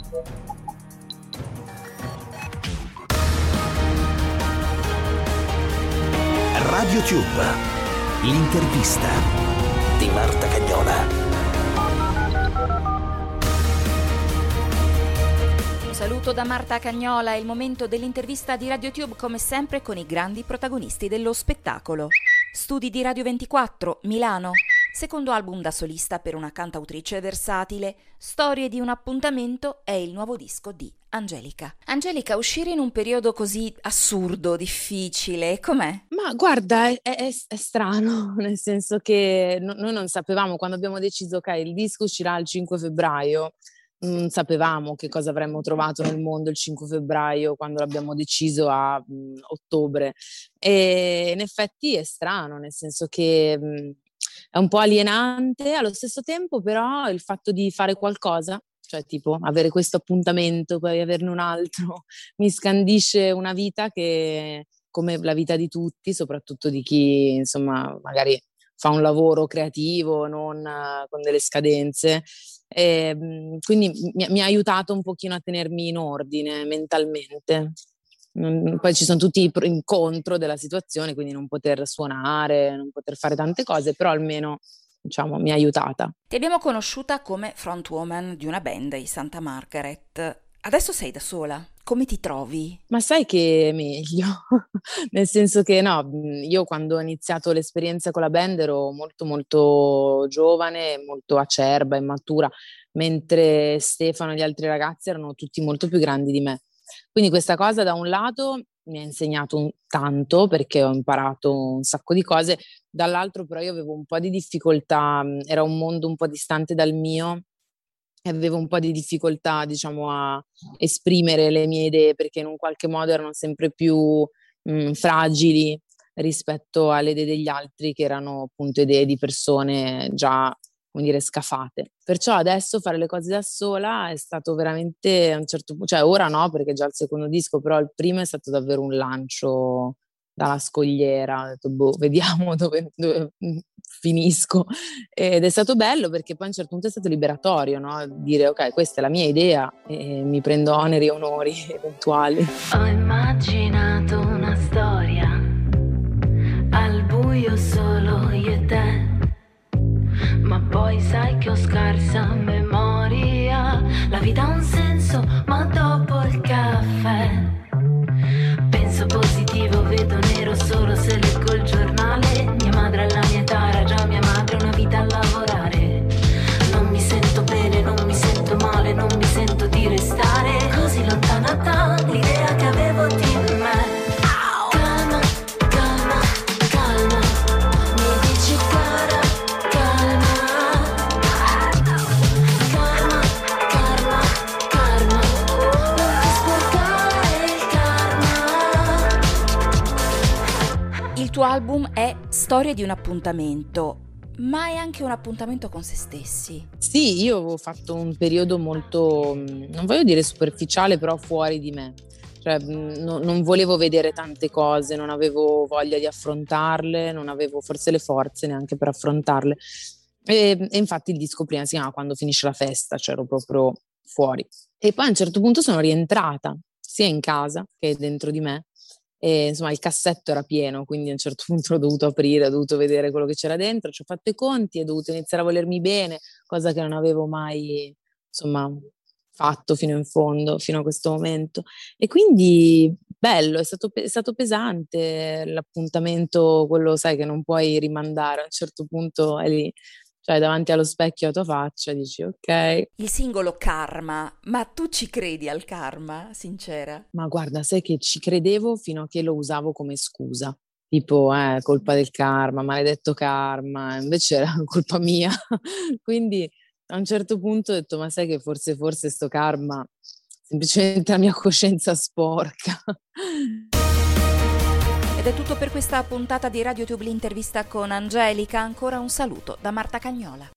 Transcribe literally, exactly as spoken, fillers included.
Radio Tube, l'intervista di Marta Cagnola. Un saluto da Marta Cagnola, è il momento dell'intervista di Radio Tube, come sempre con i grandi protagonisti dello spettacolo. Studi di Radio ventiquattro, Milano. Secondo album da solista per una cantautrice versatile. Storie di un appuntamento è il nuovo disco di Angelica. Angelica, uscire in un periodo così assurdo, difficile, com'è? Ma guarda, è, è, è strano, nel senso che no, noi non sapevamo, quando abbiamo deciso che il disco uscirà il cinque febbraio, non sapevamo che cosa avremmo trovato nel mondo il cinque febbraio quando l'abbiamo deciso a mh, ottobre. E in effetti è strano, nel senso che mh, è un po' alienante, allo stesso tempo però il fatto di fare qualcosa, cioè tipo avere questo appuntamento, poi averne un altro, mi scandisce una vita che, come la vita di tutti, soprattutto di chi insomma magari fa un lavoro creativo, non uh, con delle scadenze, e, quindi mi, mi ha aiutato un pochino a tenermi in ordine mentalmente. Poi ci sono tutti i pro e contro della situazione, quindi non poter suonare, non poter fare tante cose, però almeno diciamo mi ha aiutata. Ti abbiamo conosciuta come frontwoman di una band, i Santa Margaret. Adesso sei da sola. Come ti trovi? Ma sai che è meglio, nel senso che no, io quando ho iniziato l'esperienza con la band ero molto molto giovane, molto acerba, immatura, mentre Stefano e gli altri ragazzi erano tutti molto più grandi di me. Quindi questa cosa da un lato mi ha insegnato un tanto perché ho imparato un sacco di cose, dall'altro però io avevo un po' di difficoltà, era un mondo un po' distante dal mio e avevo un po' di difficoltà, diciamo, a esprimere le mie idee perché in un qualche modo erano sempre più mh, fragili rispetto alle idee degli altri, che erano appunto idee di persone già, come dire, scafate. Perciò adesso fare le cose da sola è stato veramente a un certo punto, cioè ora no perché è già il secondo disco, però il primo è stato davvero un lancio dalla scogliera, ho detto boh, vediamo dove, dove finisco, ed è stato bello perché poi a un certo punto è stato liberatorio, no? Dire ok, questa è la mia idea e mi prendo oneri e onori eventuali. Ho immaginato una storia al buio solo io e te, ma poi sai che ho scarsa memoria, la vita ha un senso ma dopo il caffè penso positivo, vedo nero solo se leggo il giornale, mia madre alla mia età era già mia madre, una vita a lavorare, non mi sento bene, non mi sento male, non mi sento di restare così lontana dall'idea che avevo di me. Calma, calma, calma, mi dici cara, calma, calma, calma, calma, non ti sporcare il karma. Il tuo album è Storie di un appuntamento, ma è anche un appuntamento con se stessi. Sì, io avevo fatto un periodo molto, non voglio dire superficiale, però fuori di me. Cioè, no, non volevo vedere tante cose, non avevo voglia di affrontarle, non avevo forse le forze neanche per affrontarle. E, e infatti il disco prima si chiama Quando finisce la festa, cioè ero proprio fuori. E poi a un certo punto sono rientrata, sia in casa che dentro di me. E insomma il cassetto era pieno, quindi a un certo punto l'ho dovuto aprire, ho dovuto vedere quello che c'era dentro, ci ho fatto i conti, ho dovuto iniziare a volermi bene, cosa che non avevo mai insomma fatto fino in fondo, fino a questo momento. E quindi bello, è stato, è stato pesante l'appuntamento, quello sai che non puoi rimandare, a un certo punto è lì, cioè davanti allo specchio a tua faccia dici ok. Il singolo Karma, ma tu ci credi al karma, sincera? Ma guarda, sai che ci credevo fino a che lo usavo come scusa, tipo eh, colpa del karma, maledetto karma, invece era colpa mia. Quindi a un certo punto ho detto ma sai che forse forse sto karma semplicemente la mia coscienza sporca. Ed è tutto per questa puntata di Radio Tube, l'intervista con Angelica. Ancora un saluto da Marta Cagnola.